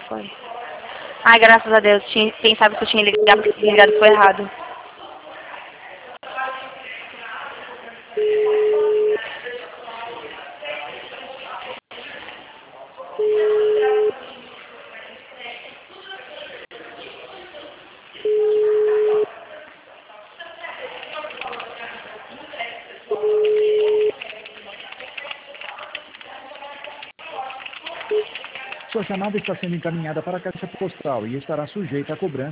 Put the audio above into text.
Foi. Ai, graças a Deus. Quem sabe que eu tinha ligado foi errado. Sua chamada está sendo encaminhada para a caixa postal e estará sujeita a cobrança.